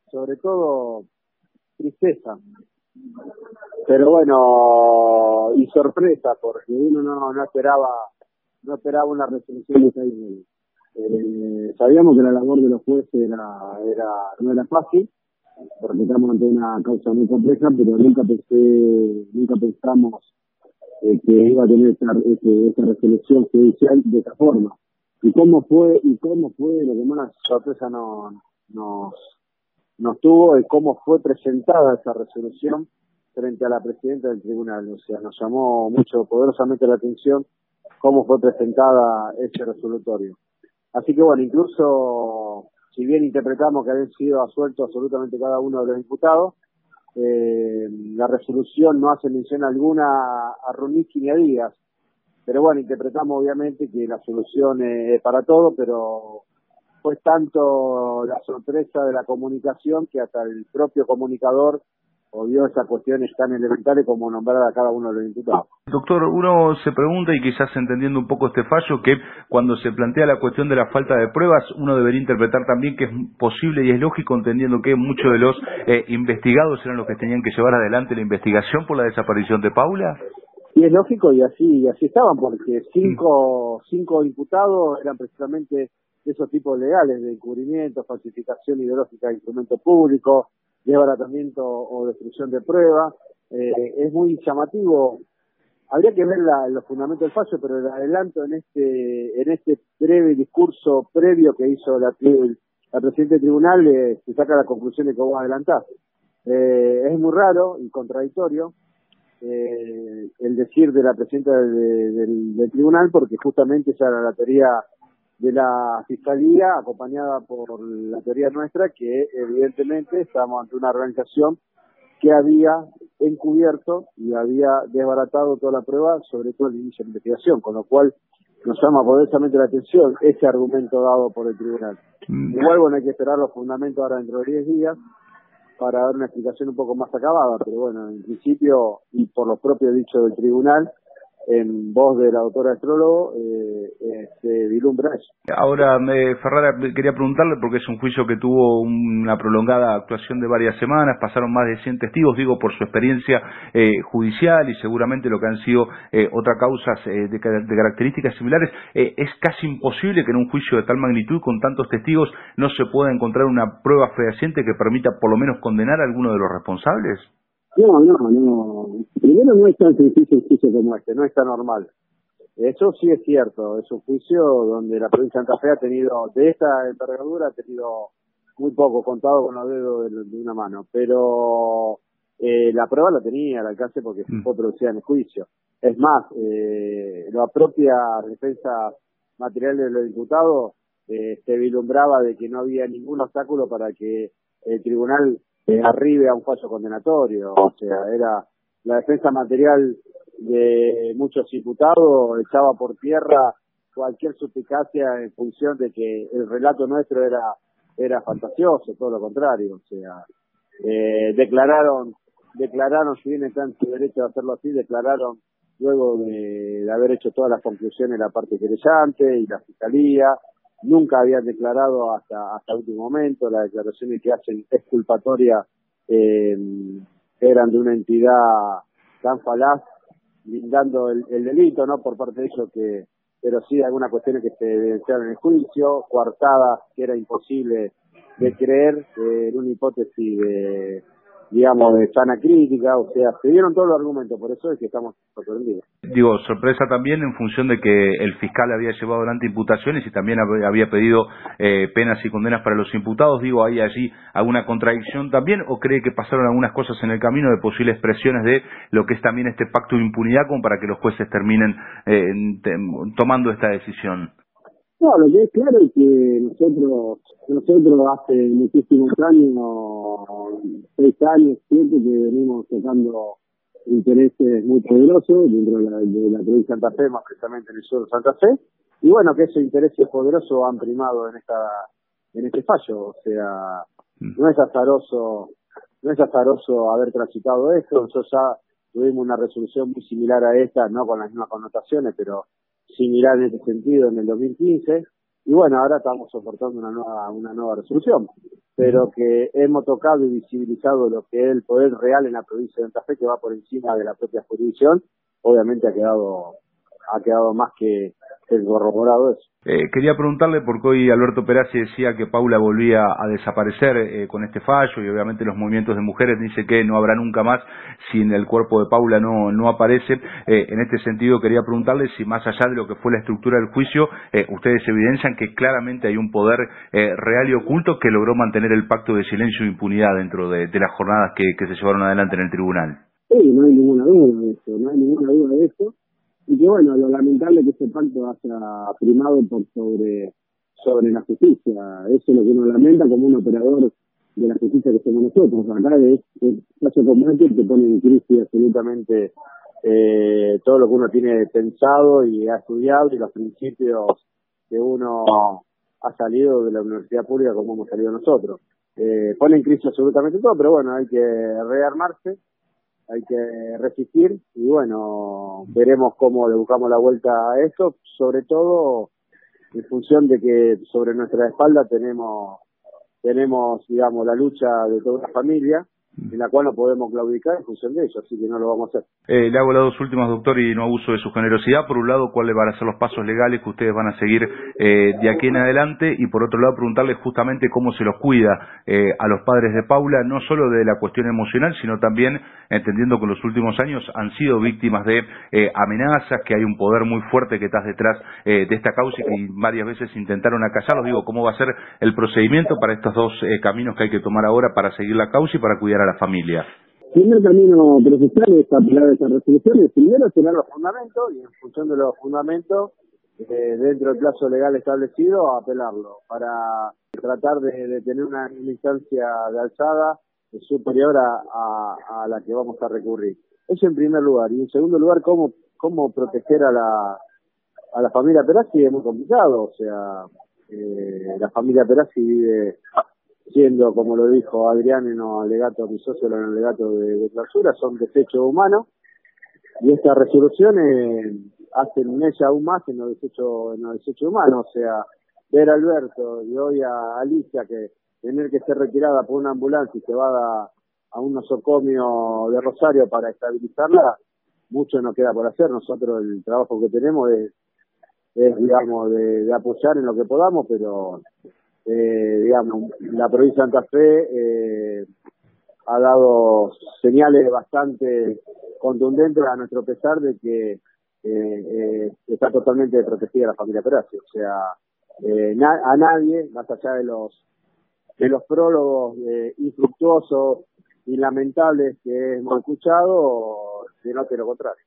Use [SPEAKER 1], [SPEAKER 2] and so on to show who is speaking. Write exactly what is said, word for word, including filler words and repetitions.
[SPEAKER 1] sobre todo tristeza, pero bueno, y sorpresa, porque uno no, no esperaba no esperaba una resolución de esa índole. Eh, sabíamos que la labor de los jueces era, era no era fácil, porque estamos ante una causa muy compleja, pero nunca pensé, nunca pensamos eh, que iba a tener esta, este, esta resolución judicial de esta forma. Y cómo fue, y cómo fue, lo que más sorpresa no, nos, nos tuvo, es cómo fue presentada esa resolución frente a la presidenta del tribunal. O sea, nos llamó mucho, poderosamente la atención cómo fue presentada ese resolutorio. Así que bueno, incluso si bien interpretamos que habían sido absueltos absolutamente cada uno de los imputados, eh, la resolución no hace mención alguna a Runicky ni a Díaz, pero bueno, interpretamos obviamente que la solución es para todo, pero fue tanto la sorpresa de la comunicación que hasta el propio comunicador obvió esas cuestiones tan elementales como nombrar a cada uno de los imputados.
[SPEAKER 2] Doctor, uno se pregunta, y quizás entendiendo un poco este fallo, que cuando se plantea la cuestión de la falta de pruebas, uno debería interpretar también que es posible y es lógico, entendiendo que muchos de los eh, investigados eran los que tenían que llevar adelante la investigación por la desaparición de Paula.
[SPEAKER 1] Y es lógico, y así y así estaban, porque cinco, cinco imputados eran precisamente de esos tipos legales, de encubrimiento, falsificación ideológica de instrumentos públicos, desbaratamiento o destrucción de pruebas. Eh, es muy llamativo. Habría que ver la, los fundamentos del fallo, pero el adelanto en este en este breve discurso previo que hizo la, la presidenta del tribunal, eh, se saca la conclusión de que vos adelantás. Eh, es muy raro y contradictorio eh, el decir de la presidenta del, del, del tribunal, porque justamente esa era la teoría de la Fiscalía, acompañada por la teoría nuestra, que evidentemente estamos ante una organización que había encubierto y había desbaratado toda la prueba, sobre todo el inicio de la investigación, con lo cual nos llama poderosamente la atención ese argumento dado por el tribunal. Mm. Igual, bueno, hay que esperar los fundamentos ahora dentro de diez días para dar una explicación un poco más acabada, pero bueno, en principio, y por los propios dichos del tribunal, en voz de la doctora astrólogo, eh, eh, se vislumbra eso.
[SPEAKER 2] Ahora, eh, Ferrara, quería preguntarle, porque es un juicio que tuvo una prolongada actuación de varias semanas, pasaron más de cien testigos, digo, por su experiencia eh, judicial y seguramente lo que han sido eh, otras causas eh, de, de características similares, eh, es casi imposible que en un juicio de tal magnitud, con tantos testigos, no se pueda encontrar una prueba fehaciente que permita por lo menos condenar a alguno de los responsables.
[SPEAKER 1] No, no, no. Primero, no es tan sencillo un juicio como este, no es tan normal. Eso sí es cierto, es un juicio donde la provincia de Santa Fe ha tenido, de esta envergadura, ha tenido muy poco, contado con los dedos de, de una mano, pero eh, la prueba la tenía al alcance porque mm. fue producida en el juicio. Es más, eh, la propia defensa material de los diputados eh, se vislumbraba de que no había ningún obstáculo para que el tribunal eh, arribe a un fallo condenatorio, o sea, era la defensa material de muchos diputados echaba por tierra cualquier suspicacia en función de que el relato nuestro era era fantasioso, todo lo contrario, o sea, eh, declararon, declararon, si bien están en su derecho de hacerlo así, declararon luego de, de haber hecho todas las conclusiones la parte querellante y la fiscalía, nunca habían declarado hasta hasta el último momento, las declaraciones que hacen exculpatoria eh, eran de una entidad tan falaz, blindando el, el delito, no por parte de ellos, que pero sí algunas cuestiones que se evidenciaron en el juicio, coartadas que era imposible de creer, eh, en una hipótesis de, digamos, de sana crítica, o sea, se dieron todos los argumentos, por eso es que estamos sorprendidos.
[SPEAKER 2] Digo, sorpresa también en función de que el fiscal había llevado adelante imputaciones y también había pedido eh, penas y condenas para los imputados. Digo, ¿hay allí alguna contradicción también o cree que pasaron algunas cosas en el camino de posibles presiones de lo que es también este pacto de impunidad como para que los jueces terminen eh, tomando esta decisión?
[SPEAKER 1] No, lo que es claro es que nosotros, nosotros hace muchísimos años, seis años, siete, que venimos tocando intereses muy poderosos dentro de la, de la provincia de Santa Fe, más precisamente en el sur de Santa Fe, y bueno, que esos intereses poderosos han primado en esta en este fallo, o sea, no es azaroso, no es azaroso haber transitado esto. Nosotros ya tuvimos una resolución muy similar a esta, no con las mismas connotaciones, pero similar en este sentido en el dos mil quince, y bueno, ahora estamos soportando una nueva, una nueva resolución, pero que hemos tocado y visibilizado lo que es el poder real en la provincia de Santa Fe, que va por encima de la propia jurisdicción. Obviamente ha quedado, ha quedado más que el corroborado eso.
[SPEAKER 2] Eh, quería preguntarle, porque hoy Alberto Perazzi decía que Paula volvía a desaparecer eh, con este fallo, y obviamente los movimientos de mujeres dice que no habrá nunca más si en el cuerpo de Paula no, no aparece. Eh, en este sentido quería preguntarle si, más allá de lo que fue la estructura del juicio, eh, ustedes evidencian que claramente hay un poder eh, real y oculto que logró mantener el pacto de silencio e impunidad dentro de, de las jornadas que, que se llevaron adelante en el tribunal.
[SPEAKER 1] Sí, no hay ninguna duda de eso, no hay ninguna duda de eso. Y que bueno, lo lamentable que ese pacto haya primado por sobre sobre la justicia. Eso es lo que uno lamenta como un operador de la justicia que somos nosotros. Acá es el caso como este que pone en crisis absolutamente eh, todo lo que uno tiene pensado y ha estudiado y los principios que uno ha salido de la universidad pública como hemos salido nosotros. Eh, pone en crisis absolutamente todo, pero bueno, hay que rearmarse, hay que resistir y bueno, veremos cómo le buscamos la vuelta a eso, sobre todo en función de que sobre nuestra espalda tenemos, tenemos digamos, la lucha de toda una familia, en la cual no podemos claudicar en función de ello, así que no lo vamos a hacer.
[SPEAKER 2] Eh, le hago las dos últimas, doctor, y no abuso de su generosidad. Por un lado, ¿cuáles van a ser los pasos legales que ustedes van a seguir eh, de aquí en adelante? Y por otro lado, preguntarle justamente cómo se los cuida eh, a los padres de Paula, no solo de la cuestión emocional, sino también entendiendo que en los últimos años han sido víctimas de eh, amenazas, que hay un poder muy fuerte que está detrás eh, de esta causa y varias veces intentaron acallarlos. Digo, ¿cómo va a ser el procedimiento para estos dos eh, caminos que hay que tomar ahora para seguir la causa y para cuidar a la familia?
[SPEAKER 1] El primer camino procesal es apelar a estas resoluciones. Primero, tener los fundamentos y en función de los fundamentos, eh, dentro del plazo legal establecido, apelarlo para tratar de, de tener una, una instancia de alzada superior a, a, a la que vamos a recurrir. Eso en primer lugar. Y en segundo lugar, cómo, cómo proteger a la, a la familia Perazzi es muy complicado. O sea, eh, la familia Perazzi vive siendo, como lo dijo Adrián en el alegato, mi socio en el alegato de, de clausura, son desechos humanos, y estas resoluciones hacen ella aún más en los desechos, en los desechos humanos. O sea, ver a Alberto y hoy a Alicia que tener que ser retirada por una ambulancia y se va a, a un nosocomio de Rosario para estabilizarla, mucho nos queda por hacer. Nosotros el trabajo que tenemos es, es digamos, de, de apoyar en lo que podamos, pero Eh, digamos, la provincia de Santa Fe eh, ha dado señales bastante contundentes a nuestro pesar de que eh, eh, está totalmente protegida la familia Perazzi. O sea, eh, na a nadie, más allá de los de los prólogos eh, infructuosos y lamentables que hemos escuchado, sino que lo contrario.